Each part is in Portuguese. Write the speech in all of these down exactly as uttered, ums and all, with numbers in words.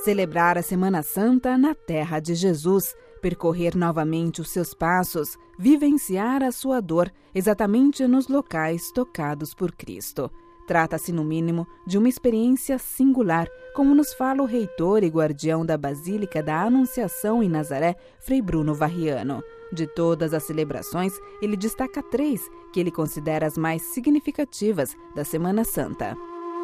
celebrar a Semana Santa na terra de Jesus, percorrer novamente os seus passos, vivenciar a sua dor exatamente nos locais tocados por Cristo. Trata-se, no mínimo, de uma experiência singular, como nos fala o reitor e guardião da Basílica da Anunciação em Nazaré, Frei Bruno Varriano. De todas as celebrações, ele destaca três que ele considera as mais significativas da Semana Santa.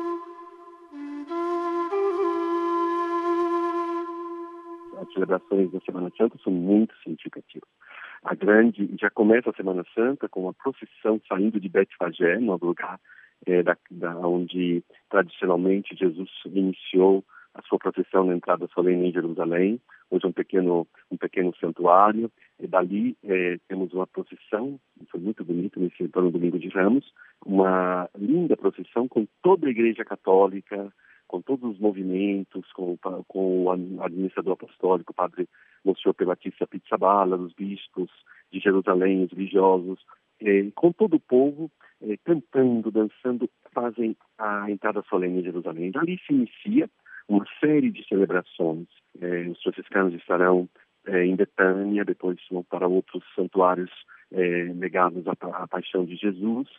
As celebrações da Semana Santa são muito significativas. A grande, já começa a Semana Santa com uma procissão saindo de Betfagé, no lugar é, da, da, onde tradicionalmente Jesus iniciou a sua procissão na entrada solene em Jerusalém. Hoje é um pequeno, um pequeno santuário. E dali é, temos uma procissão, foi muito bonito nesse no Domingo de Ramos, uma linda procissão com toda a Igreja Católica, com todos os movimentos, com, com o administrador apostólico, o padre Monsenhor Batista Pizzaballa, os bispos de Jerusalém, os religiosos, eh, com todo o povo eh, cantando, dançando, fazem a entrada solene em Jerusalém. Dali se inicia uma série de celebrações. Eh, os franciscanos estarão eh, em Betânia, depois vão para outros santuários eh, ligados à, à paixão de Jesus,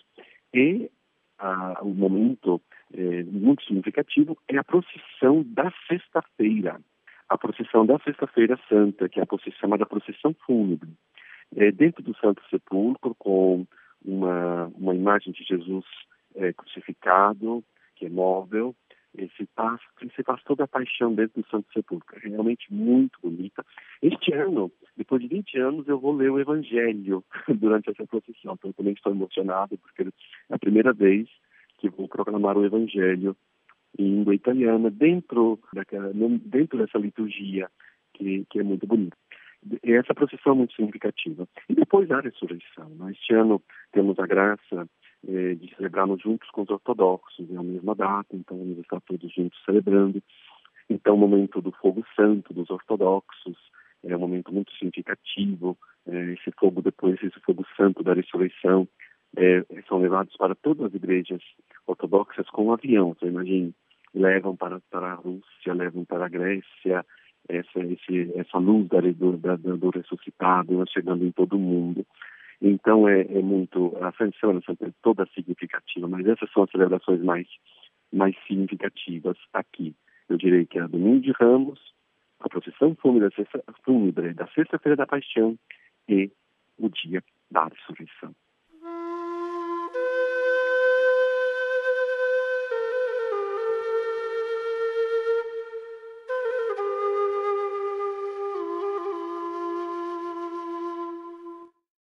e ah, o momento é, muito significativo é a procissão da sexta-feira, a procissão da sexta-feira santa, que é a procissão chamada procissão fúnebre. É, dentro do Santo Sepulcro, com uma, uma imagem de Jesus é, crucificado, que é móvel, é, se, passa, se passa toda a paixão dentro do Santo Sepulcro. É realmente muito bonita. Este ano, depois de vinte anos, eu vou ler o Evangelho durante essa procissão. Então, eu também estou emocionado, porque é a primeira vez que vou proclamar o Evangelho em língua italiana dentro, daquela, dentro dessa liturgia, que, que é muito bonita. E essa procissão é muito significativa. E depois a ressurreição. Né? Este ano temos a graça eh, de celebrarmos juntos com os ortodoxos, é a mesma data, então vamos estar todos juntos celebrando. Então, o momento do fogo santo dos ortodoxos é um momento muito significativo. Eh, esse fogo depois, esse fogo santo da ressurreição, É, são levados para todas as igrejas ortodoxas com um avião. Então, imagine, levam para, para a Rússia, levam para a Grécia, essa, esse, essa luz da, do, da, do ressuscitado chegando em todo o mundo. Então, é, é muito, a Semana Santa é toda significativa, mas essas são as celebrações mais, mais significativas aqui. Eu direi que é a Domingo de Ramos, a procissão fúnebre da sexta-feira da, sexta da Paixão e o dia da ressurreição.